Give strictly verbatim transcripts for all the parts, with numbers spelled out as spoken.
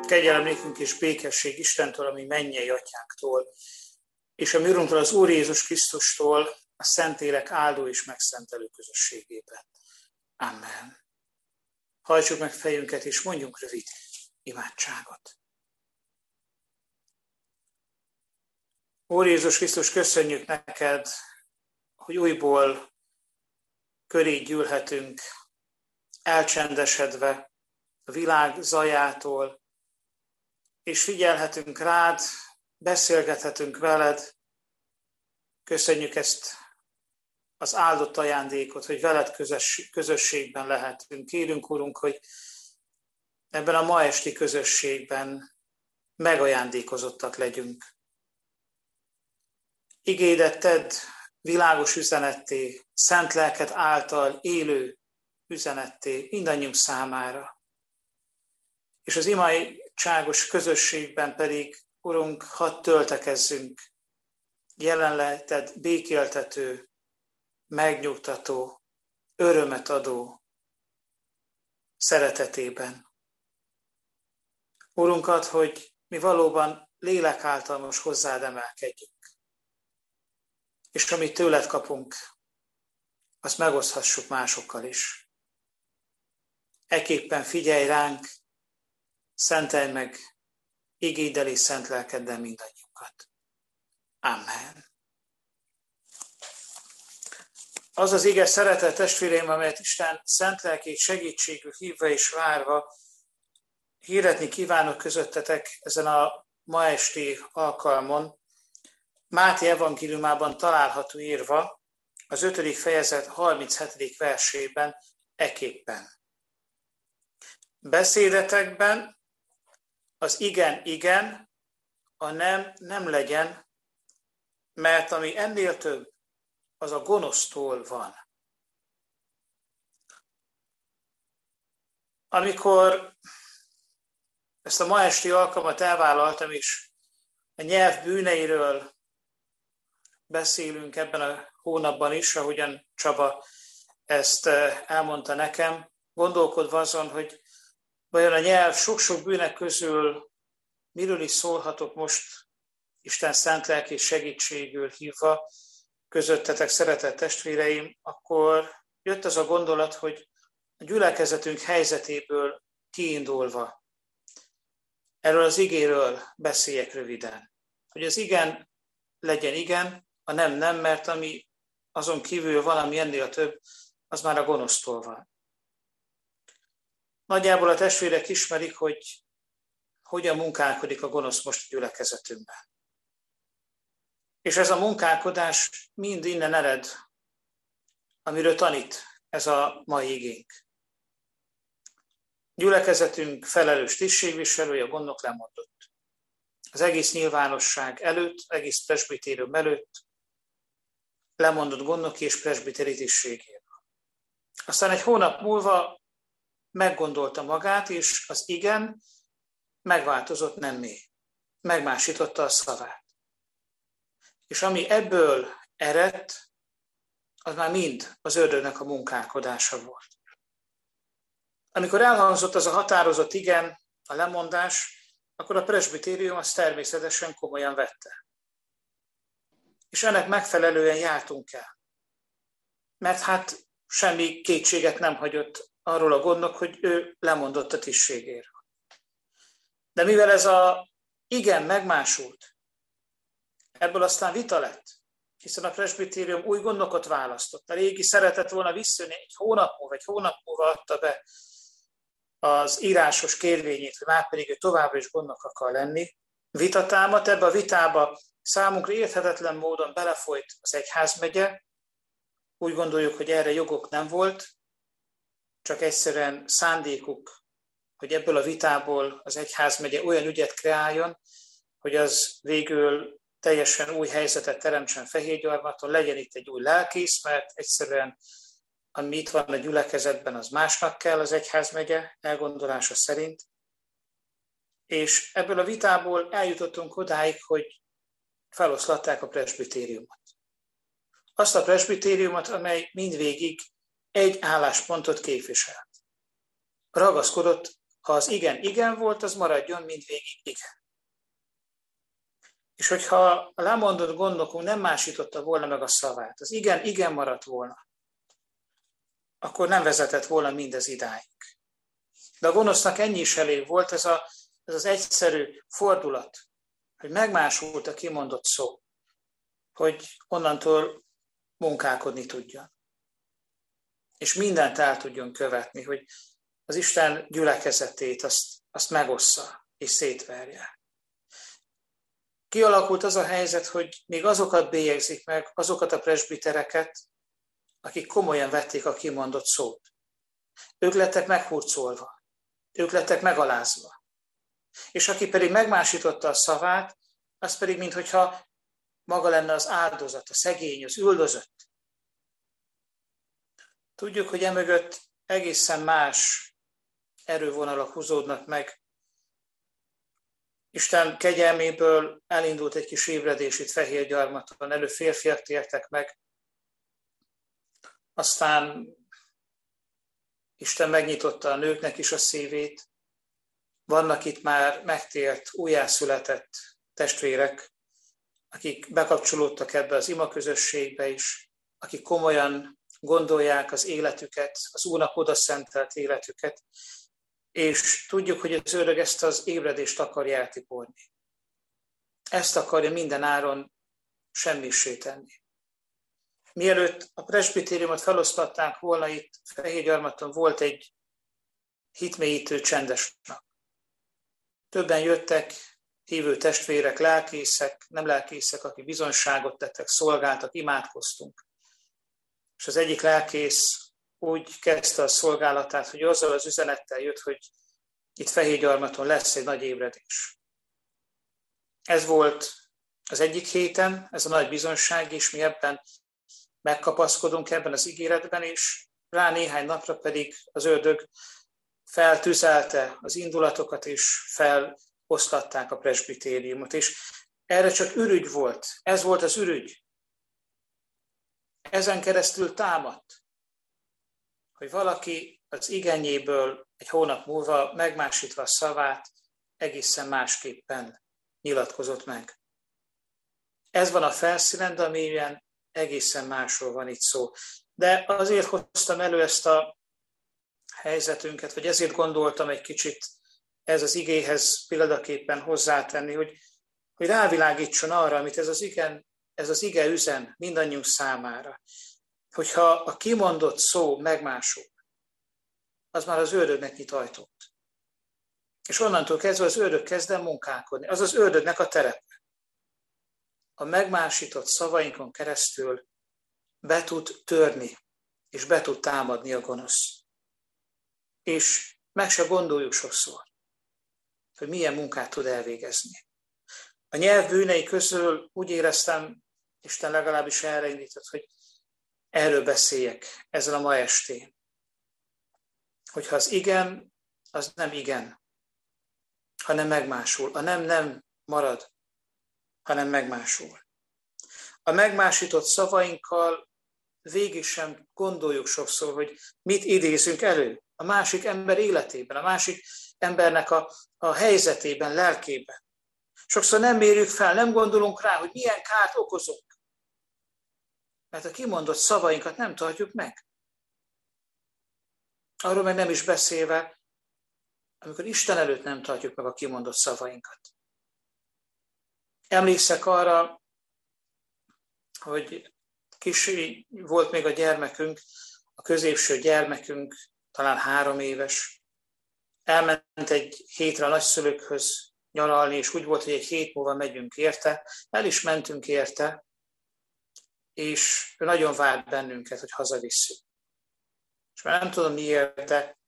Kegyelem nékünk és békesség Istentől, ami mennyei atyánktól, és a mi Urunktól, az Úr Jézus Krisztustól, a Szentlélek áldó és megszentelő közösségében. Amen. Hajtsuk meg fejünket, és mondjunk rövid imádságot. Úr Jézus Krisztus, köszönjük neked, hogy újból köré gyűlhetünk, elcsendesedve a világ zajától, és figyelhetünk rád, beszélgethetünk veled. Köszönjük ezt az áldott ajándékot, hogy veled közös, közösségben lehetünk. Kérünk, Urunk, hogy ebben a ma esti közösségben megajándékozottak legyünk. Igédet tedd világos üzenetté, szent lelked által élő üzenetté mindannyiunk számára. És az imádságos közösségben pedig, Urunk, hadd töltekezzünk jelenléted békéltető, megnyugtató, örömet adó szeretetében. Urunk, add, hogy mi valóban lélek által most hozzád emelkedjünk. És amit tőled kapunk, azt megoszthassuk másokkal is. Ekképpen figyelj ránk, szentelj meg igéddel és szent lelkeddel mindannyiunkat. Amen. Az az ige, szeretett testvéreim, amelyet Isten szent lelkét segítségül hívva és várva hirdetni kívánok közöttetek ezen a ma esti alkalmon, Máté evangéliumában található írva, az ötödik fejezet harminchetedik versében ekképpen. Beszédetekben az igen, igen, a nem, nem legyen, mert ami ennél több, az a gonosztól van. Amikor ezt a ma esti alkalmat elvállaltam, és a nyelv bűneiről beszélünk ebben a hónapban is, ahogyan Csaba ezt elmondta nekem, gondolkodva azon, hogy vajon a nyelv sok-sok bűnek közül miről is szólhatok most, Isten szent lelkés segítségül hívva közöttetek, szeretett testvéreim, akkor jött az a gondolat, hogy a gyülekezetünk helyzetéből kiindulva erről az igéről beszéljek röviden. Hogy az igen legyen igen, a nem nem, mert ami azon kívül valami ennél több, az már a gonosztól van. Nagyjából a testvérek ismerik, hogy hogyan munkálkodik a gonosz most a gyülekezetünkben. És ez a munkálkodás mind innen ered, amiről tanít ez a mai igénk. Gyülekezetünk felelős tisztségviselője, a gondnok lemondott. Az egész nyilvánosság előtt, egész presbitérium előtt lemondott gondnoki és presbiteri tisztségéről. Aztán egy hónap múlva meggondolta magát, és az igen megváltozott nemmé. Megmásította a szavát. És ami ebből eredt, az már mind az ördögnek a munkálkodása volt. Amikor elhangzott az a határozott igen, a lemondás, akkor a presbitérium azt természetesen komolyan vette. És ennek megfelelően jártunk el. Mert hát semmi kétséget nem hagyott arról a gondok, hogy ő lemondott a tisztségéről. De mivel ez a igen megmásult, ebből aztán vita lett, hiszen a presbitérium új gondnokot választott. A régi szeretett volna visszajönni, egy hónap múlva, egy hónap múlva adta be az írásos kérvényét, hogy már pedig ő továbbra is gondnok akar lenni. Vita támadt, ebbe a vitába számunkra érthetetlen módon belefolyt az egyházmegye. Úgy gondoljuk, hogy erre jogok nem volt, csak egyszerűen szándékuk, hogy ebből a vitából az egyházmegye olyan ügyet kreáljon, hogy az végül teljesen új helyzetet teremtsen Fehérgyarmaton, legyen itt egy új lelkész, mert egyszerűen ami itt van a gyülekezetben, az másnak kell az egyházmegye elgondolása szerint. És ebből a vitából eljutottunk odáig, hogy feloszlatták a presbitériumot. Azt a presbitériumot, amely mindvégig egy álláspontot képviselt. Ragaszkodott Ha az igen igen volt, az maradjon mindvégig igen. És hogyha a lemondott gondnokunk nem másította volna meg a szavát, az igen igen maradt volna, akkor nem vezetett volna mindez idáig. De a gonosznak ennyi is elég volt, ez, a, ez az egyszerű fordulat, hogy megmásult a kimondott szó, hogy onnantól munkálkodni tudjon. És mindent el tudjon követni, hogy az Isten gyülekezetét azt, azt megossza és szétverje. Kialakult az a helyzet, hogy még azokat bélyegzik meg, azokat a presbitereket, akik komolyan vették a kimondott szót. Ők lettek meghurcolva, ők lettek megalázva. És aki pedig megmásította a szavát, az pedig, minthogyha maga lenne az áldozat, a szegény, az üldözött. Tudjuk, hogy emögött egészen más erővonalak húzódnak meg. Isten kegyelméből elindult egy kis ébredés itt Fehérgyarmaton, előbb férfiak tértek meg, aztán Isten megnyitotta a nőknek is a szívét. Vannak itt már megtért, újjászületett testvérek, akik bekapcsolódtak ebbe az imaközösségbe is, akik komolyan gondolják az életüket, az Úrnak odaszentelt életüket, és tudjuk, hogy az ördög ezt az ébredést akarja eltiporni. Ezt akarja minden áron semmissé tenni. Mielőtt a presbitériumot felosztatták volna, itt Fehérgyarmaton volt egy hitmélyítő csendes nap. Többen jöttek, hívő testvérek, lelkészek, nem lelkészek, akik bizonyságot tettek, szolgáltak, imádkoztunk. És az egyik lelkész úgy kezdte a szolgálatát, hogy azzal az üzenettel jött, hogy itt Fehérgyarmaton lesz egy nagy ébredés. Ez volt az egyik héten, ez a nagy bizonyság, és mi ebben megkapaszkodunk ebben az ígéretben, és rá néhány napra pedig az ördög feltüzelte az indulatokat, és feloszlatták a presbitériumot. És erre csak ürügy volt. Ez volt az ürügy. Ezen keresztül támadt, hogy valaki az igenyéből egy hónap múlva megmásítva a szavát egészen másképpen nyilatkozott meg. Ez van a felszínen, de amilyen egészen másról van itt szó. De azért hoztam elő ezt a helyzetünket, vagy ezért gondoltam egy kicsit ez az igéhez példaképpen hozzátenni, hogy, hogy rávilágítson arra, amit ez az, igen, ez az ige üzen mindannyiunk számára. Hogyha a kimondott szó megmásul, az már az ördögnek nyit ajtót. És onnantól kezdve az ördög kezd el munkálkodni. Az az ördögnek a terepe. A megmásított szavainkon keresztül be tud törni, és be tud támadni a gonosz. És meg se gondoljuk sokszor, hogy milyen munkát tud elvégezni. A nyelv bűnei közül úgy éreztem, Isten legalábbis erre indított, hogy erről beszéljek ezen a ma estén. Hogyha az igen, az nem igen, hanem megmásul. A nem nem marad, hanem megmásul. A megmásított szavainkkal végig sem gondoljuk sokszor, hogy mit idézünk elő a másik ember életében, a másik embernek a, a helyzetében, lelkében. Sokszor nem mérjük fel, nem gondolunk rá, hogy milyen kárt okozunk. Mert a kimondott szavainkat nem tartjuk meg. Arról meg nem is beszélve, amikor Isten előtt nem tartjuk meg a kimondott szavainkat. Emlékszek arra, hogy kis volt még a gyermekünk, a középső gyermekünk, talán három éves. Elment egy hétre a nagyszülőkhöz nyaralni, és úgy volt, hogy egy hét múlva megyünk érte. El is mentünk érte, és ő nagyon várt bennünket, hogy hazavisszük. És már nem tudom miért, de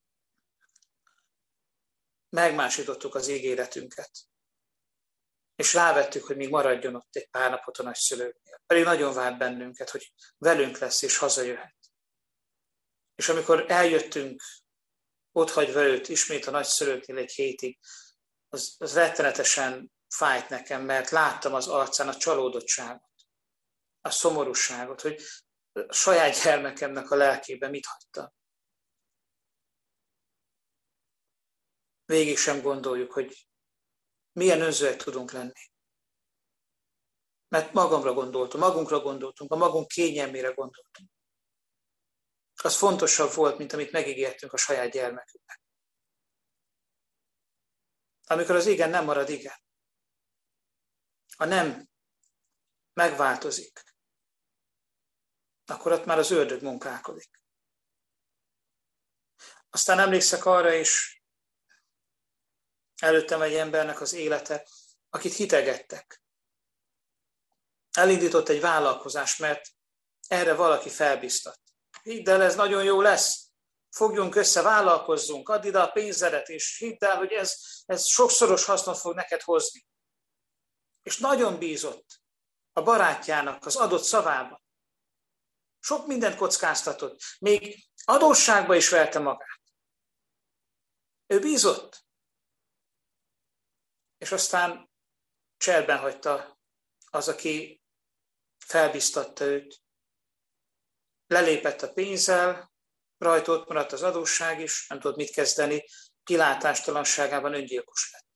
megmásítottuk az ígéretünket. És rávettük, hogy még maradjon ott egy pár napot a nagyszülőknél. Pedig nagyon várt bennünket, hogy velünk lesz és hazajöhet. És amikor eljöttünk, otthagyva őt ismét a nagyszülőknél egy hétig, az, az rettenetesen fájt nekem, mert láttam az arcán a csalódottságot, a szomorúságot, hogy a saját gyermekemnek a lelkében mit hagytam. végig sem gondoljuk, hogy milyen önzőek tudunk lenni. Mert magamra gondoltunk, magunkra gondoltunk, a magunk kényelmére gondoltunk. Az fontosabb volt, mint amit megígértünk a saját gyermekünknek. Amikor az igen nem marad igen, a nem megváltozik, akkor ott már az ördög munkálkodik. Aztán emlékszek arra is, előttem egy embernek az élete, akit hitegettek. Elindított egy vállalkozás, mert erre valaki felbiztat. Hidd el, ez nagyon jó lesz. Fogjunk össze, vállalkozzunk, add ide a pénzedet, és hidd el, hogy ez, ez sokszoros hasznot fog neked hozni. És nagyon bízott a barátjának az adott szavában. Sok mindent kockáztatott, még adósságba is verte magát. Ő bízott. És aztán cserben hagyta az, aki felbiztatta őt. Lelépett a pénzzel, rajta ott maradt az adósság is, nem tudott mit kezdeni, kilátástalanságában öngyilkos lett.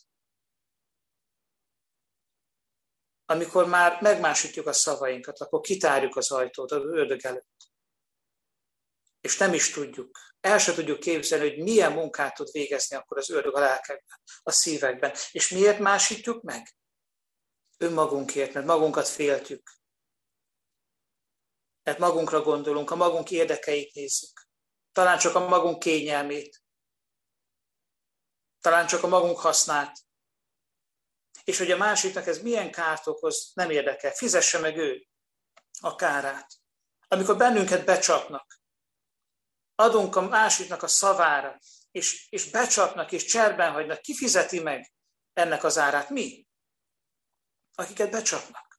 Amikor már megmásítjuk a szavainkat, akkor kitárjuk az ajtót az ördög előtt. És nem is tudjuk, el sem tudjuk képzelni, hogy milyen munkát tud végezni akkor az ördög a lelkekben, a szívekben. És miért másítjuk meg? Önmagunkért, mert magunkat féltjük. Mert magunkra gondolunk, a magunk érdekeit nézzük. Talán csak a magunk kényelmét. Talán csak a magunk hasznát. És hogy a másiknak ez milyen kárt okoz, nem érdekel. Fizesse meg ő a kárát. Amikor bennünket becsapnak, adunk a másiknak a szavára, és, és becsapnak, és cserben hagynak, ki fizeti meg ennek az árát? Mi? Akiket becsapnak.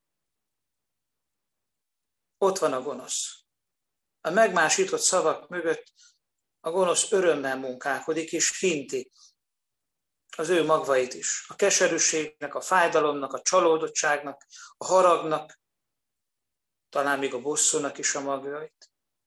Ott van a gonosz. A megmásított szavak mögött a gonosz örömmel munkálkodik, és finti az ő magvait is. A keserűségnek, a fájdalomnak, a csalódottságnak, a haragnak, talán még a bosszúnak is a magvait.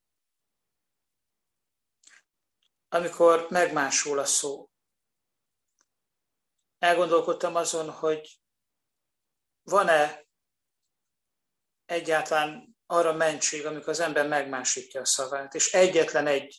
Amikor megmásul a szó, elgondolkodtam azon, hogy van-e egyáltalán arra mentség, amikor az ember megmásítja a szavát, és egyetlen egy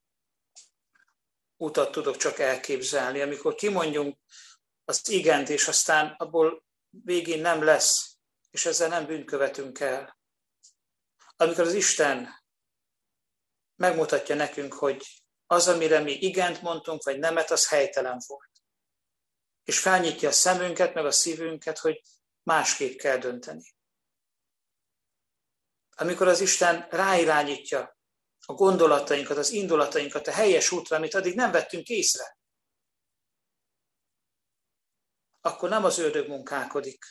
utat tudok csak elképzelni, amikor kimondjunk az igent, és aztán abból végén nem lesz, és ezzel nem bűnkövetünk el. Amikor az Isten megmutatja nekünk, hogy az, amire mi igent mondtunk, vagy nemet, az helytelen volt. És felnyitja a szemünket, meg a szívünket, hogy másképp kell dönteni. Amikor az Isten ráirányítja a gondolatainkat, az indulatainkat a helyes útra, amit addig nem vettünk észre, akkor nem az ördög munkálkodik,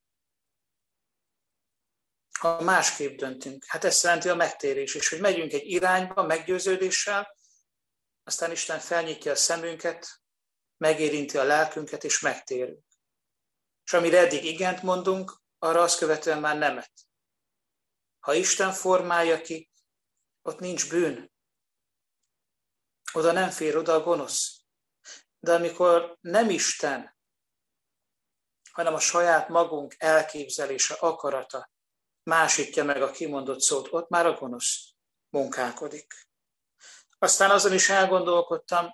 ha másképp döntünk. Hát ez jelenti a megtérés, és hogy megyünk egy irányba meggyőződéssel, aztán Isten felnyitja a szemünket, megérinti a lelkünket, és megtérünk. És amire eddig igent mondunk, arra azt követően már nemet. Ha Isten formálja ki, ott nincs bűn. Oda nem fér oda a gonosz. De amikor nem Isten, hanem a saját magunk elképzelése, akarata másítja meg a kimondott szót, ott már a gonosz munkálkodik. Aztán azon is elgondolkodtam,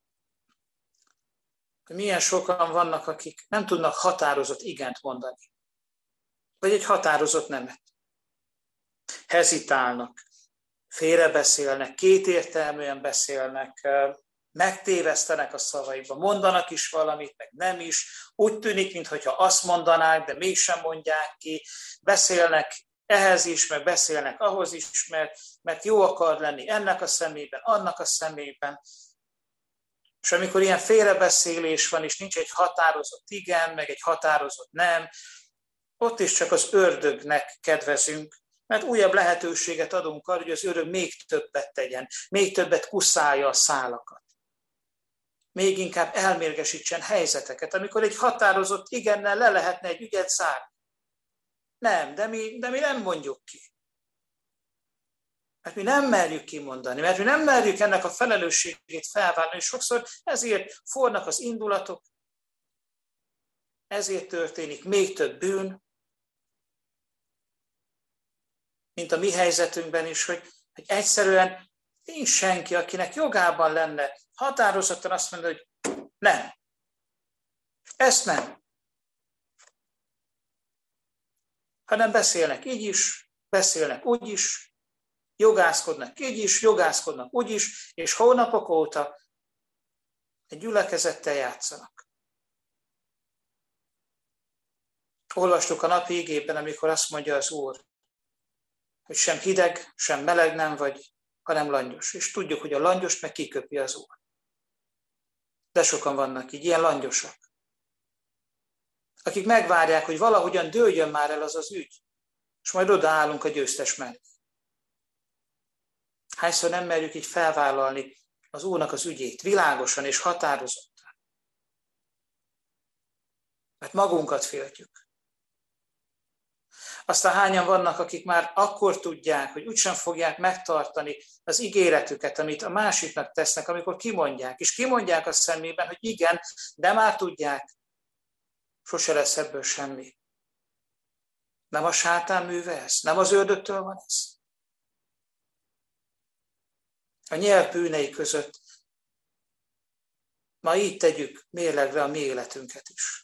hogy milyen sokan vannak, akik nem tudnak határozott igent mondani. Vagy egy határozott nemet. Hezitálnak, félrebeszélnek, kétértelműen beszélnek, megtévesztenek a szavaikba, mondanak is valamit, meg nem is. Úgy tűnik, mintha azt mondanák, de mégsem mondják ki. Beszélnek ehhez is, meg beszélnek ahhoz is, mert, mert jó akar lenni ennek a szemében, annak a szemében. És amikor ilyen félrebeszélés van, és nincs egy határozott igen, meg egy határozott nem, ott is csak az ördögnek kedvezünk, mert újabb lehetőséget adunk arra, hogy az ördög még többet tegyen, még többet kuszálja a szálakat. Még inkább elmérgesítsen helyzeteket, amikor egy határozott igennel le lehetne egy ügyet zárni. Nem, de mi, de mi nem mondjuk ki. Mert mi nem merjük kimondani, mert mi nem merjük ennek a felelősségét felvállalni, és sokszor ezért fornak az indulatok, ezért történik még több bűn, mint a mi helyzetünkben is, hogy, hogy egyszerűen nincs senki, akinek jogában lenne határozottan azt mondani, hogy nem, ezt nem. Hanem beszélnek így is, beszélnek úgy is, jogászkodnak így is, jogászkodnak úgy is, és hónapok óta egy gyülekezettel játszanak. Olvastuk a napi igében, amikor azt mondja az Úr, hogy sem hideg, sem meleg nem vagy, hanem langyos. És tudjuk, hogy a langyost meg kiköpi az Úr. De sokan vannak így, ilyen langyosak. Akik megvárják, hogy valahogyan dőljön már el az az ügy, és majd odaállunk a győztes mellé. Hányszor nem merjük így felvállalni az Úrnak az ügyét, világosan és határozottan. Mert magunkat féltjük. Aztán hányan vannak, akik már akkor tudják, hogy úgysem fogják megtartani az ígéretüket, amit a másiknak tesznek, amikor kimondják. És kimondják a szemében, hogy igen, de már tudják, sose lesz ebből semmi. Nem a sátán műve ez? Nem az ördögtől van ez? A nyelv bűnei között ma így tegyük mérlegre a mi életünket is.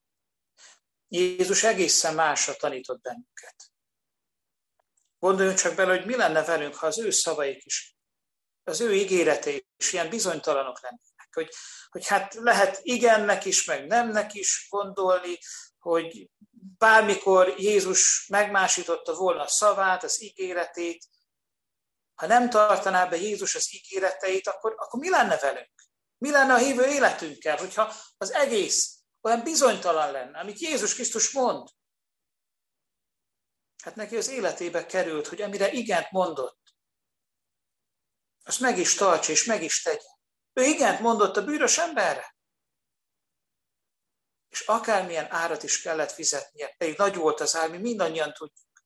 Jézus egészen másra tanított bennünket. Gondoljunk csak bele, hogy mi lenne velünk, ha az ő szavaik is, az ő ígéretei is ilyen bizonytalanok lennének. Hogy, hogy hát lehet igennek is, meg nemnek is gondolni, hogy bármikor Jézus megmásította volna a szavát, az ígéretét, ha nem tartaná be Jézus az ígéreteit, akkor, akkor mi lenne velünk? Mi lenne a hívő életünkkel, hogyha az egész olyan bizonytalan lenne, amit Jézus Krisztus mond? Hát neki az életébe került, hogy amire igent mondott, azt meg is tartsa és meg is tegye. Ő igent mondott a bűnös emberre. És akármilyen árat is kellett fizetnie, pedig nagy volt az ár, mi mindannyian tudjuk.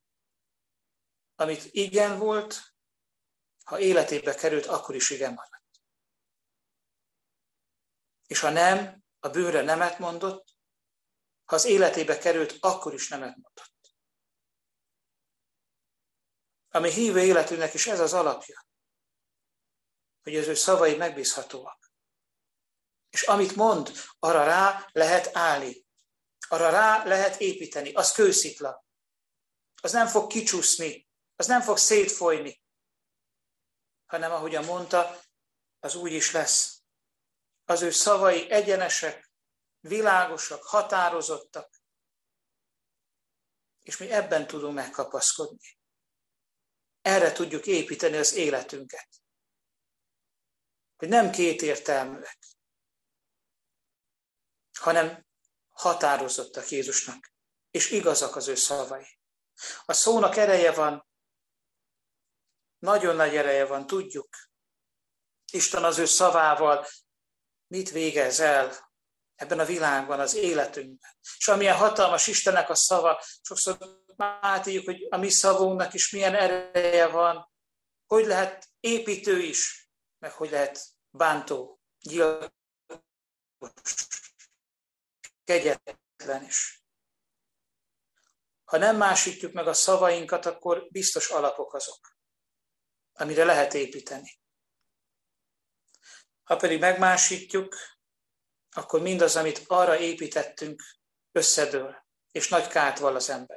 Amit igen volt, ha életébe került, akkor is igen maradt. És ha nem, a bűnre nemet mondott, ha az életébe került, akkor is nemet mondott. Ami hívő életünknek is ez az alapja, hogy az ő szavai megbízhatóak. És amit mond, arra rá lehet állni, arra rá lehet építeni, az kőszikla. Az nem fog kicsúszni, az nem fog szétfolyni, hanem ahogyan mondta, az úgy is lesz. Az ő szavai egyenesek, világosak, határozottak, és mi ebben tudunk megkapaszkodni. Erre tudjuk építeni az életünket. Hogy nem kétértelműek, hanem határozottak Jézusnak, és igazak az ő szavai. A szónak ereje van, nagyon nagy ereje van, tudjuk. Isten az ő szavával mit végez el ebben a világban, az életünkben. És amilyen hatalmas Istennek a szava, sokszor átírjuk, hogy a mi szavunknak is milyen ereje van, hogy lehet építő is, meg hogy lehet bántó, gyilkos, kegyetlen is. Ha nem másítjuk meg a szavainkat, akkor biztos alapok azok, amire lehet építeni. Ha pedig megmásítjuk, akkor mindaz, amit arra építettünk, összedől, és nagy kárt vall az ember.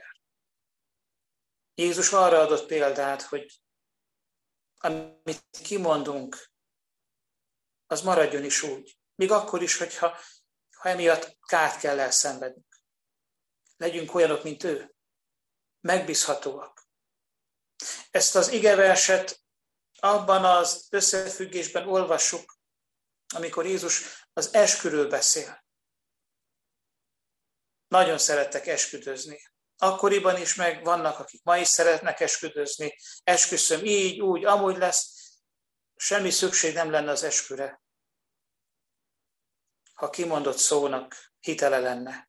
Jézus arra adott példát, hogy amit kimondunk, az maradjon is úgy. Még akkor is, hogyha ha emiatt kárt kell elszenvednünk. Legyünk olyanok, mint ő. Megbízhatóak. Ezt az igeverset abban az összefüggésben olvassuk, amikor Jézus az esküről beszél. Nagyon szerettek esküdözni. Akkoriban is meg vannak, akik ma is szeretnek esküdözni. Esküszöm így, úgy, amúgy lesz. Semmi szükség nem lenne az esküre, ha kimondott szónak hitele lenne.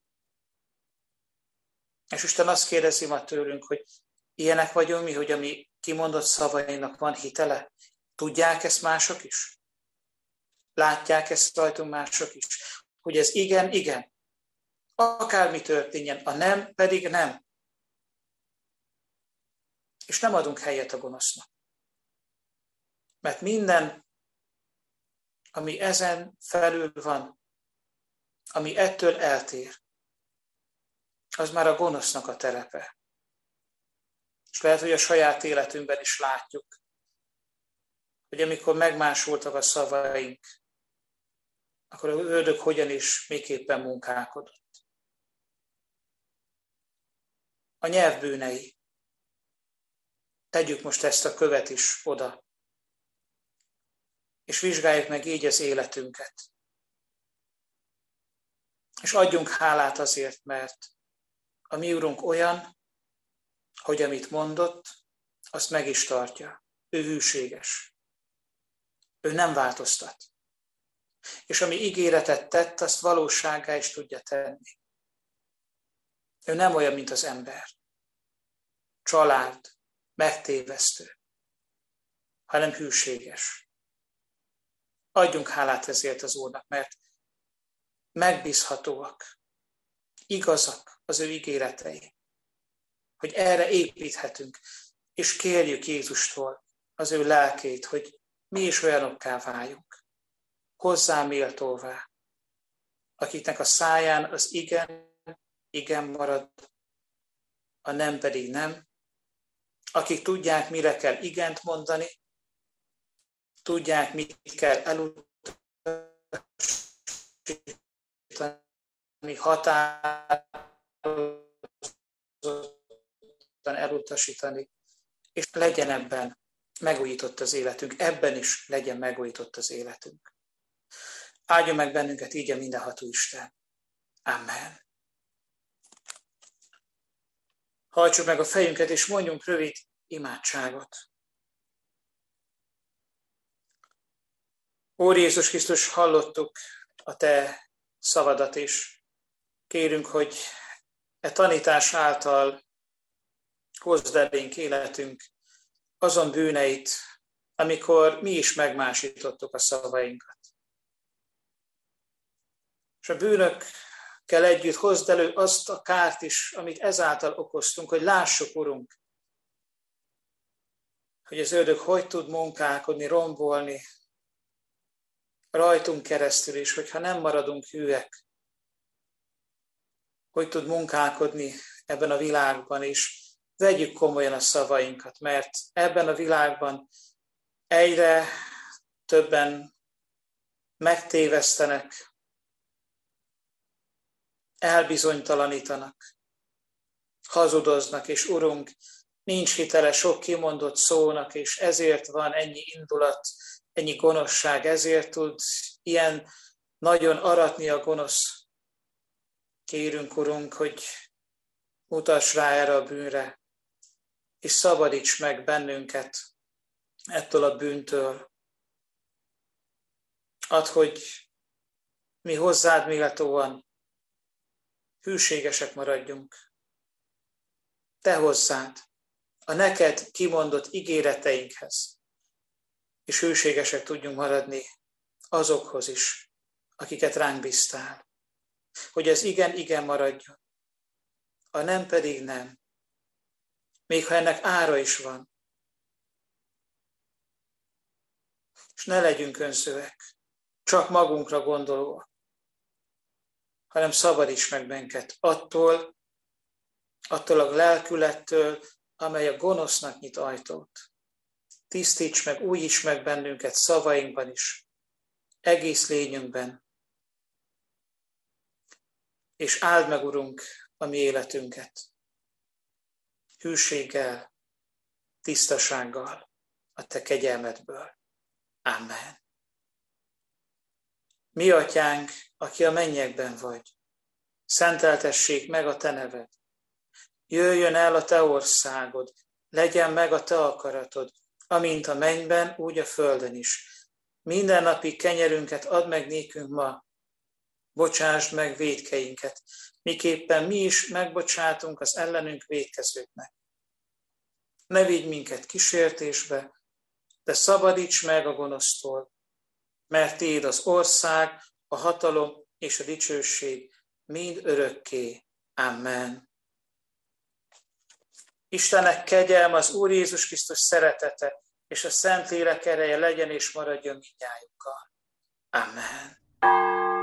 És Isten azt kérdezi ma tőlünk, hogy ilyenek vagyunk mi, hogy a mi kimondott szavainak van hitele? Tudják ezt mások is? Látják ezt rajtunk mások is? Hogy ez igen, igen. Akármi történjen, a nem pedig nem. És nem adunk helyet a gonosznak. Mert minden, ami ezen felül van, ami ettől eltér, az már a gonosznak a terepe. És lehet, hogy a saját életünkben is látjuk, hogy amikor megmásultak a szavaink, akkor az ördög hogyan is miképpen munkálkodott. A nyelv bűnei. Tegyük most ezt a követ is oda, és vizsgáljuk meg így az életünket. És adjunk hálát azért, mert a mi Urunk olyan, hogy amit mondott, azt meg is tartja. Ő hűséges. Ő nem változtat. És ami ígéretet tett, azt valósággá is tudja tenni. Ő nem olyan, mint az ember. Család, megtévesztő, hanem hűséges. Adjunk hálát ezért az Úrnak, mert megbízhatóak, igazak az ő ígéretei, hogy erre építhetünk, és kérjük Jézustól az ő lelkét, hogy mi is olyanokká váljunk, hozzá méltóvá, akiknek a száján az igen, igen marad, a nem pedig nem, akik tudják, mire kell igent mondani, tudják, mit kell elutasítani, határozottan elutasítani, és legyen ebben megújított az életünk, ebben is legyen megújított az életünk. Áldjon meg bennünket így a mindenható Isten. Amen. Hajtsuk meg a fejünket, és mondjunk rövid imádságot. Úr Jézus Krisztus, hallottuk a Te szavadat is. Kérünk, hogy e tanítás által hozd elénk életünk azon bűneit, amikor mi is megmásítottuk a szavainkat. És a bűnökkel együtt hozd elő azt a kárt is, amit ezáltal okoztunk, hogy lássuk, Urunk, hogy az ördög hogy tud munkálkodni, rombolni rajtunk keresztül is, hogyha nem maradunk hűek, hogy tud munkálkodni ebben a világban is. Vegyük komolyan a szavainkat, mert ebben a világban egyre többen megtévesztenek, elbizonytalanítanak, hazudoznak, és Urunk, nincs hitele sok kimondott szónak, és ezért van ennyi indulat, ennyi gonoszság, ezért tud ilyen nagyon aratni a gonosz. Kérünk, Urunk, hogy mutass rá erre a bűnre, és szabadíts meg bennünket ettől a bűntől. Add, hogy mi hozzád méltóan hűségesek maradjunk. Te hozzád, a neked kimondott ígéreteinkhez, és hűségesek tudjunk maradni azokhoz is, akiket ránk bíztál. Hogy ez igen, igen maradjon, a nem pedig nem. Még ha ennek ára is van. És ne legyünk önzőek, csak magunkra gondolóak, hanem szabadíts meg minket attól, attól a lelkülettől, amely a gonosznak nyit ajtót. Tisztíts meg, újíts meg bennünket szavainkban is, egész lényünkben, és áld meg, Urunk, a mi életünket. Hűséggel, tisztasággal, a Te kegyelmedből. Amen. Mi Atyánk, aki a mennyekben vagy, szenteltessék meg a Te neved. Jöjjön el a Te országod, legyen meg a Te akaratod, amint a mennyben, úgy a földön is. Mindennapi kenyerünket add meg nékünk ma, bocsásd meg vétkeinket, miképpen mi is megbocsátunk az ellenünk vétkezőknek. ne vigy minket kísértésbe, de szabadíts meg a gonosztól, mert tiéd az ország, a hatalom és a dicsőség mind örökké. Amen. Istennek kegyelme, az Úr Jézus Krisztus szeretete és a Szentlélek ereje legyen és maradjon mindnyájukkal. Amen.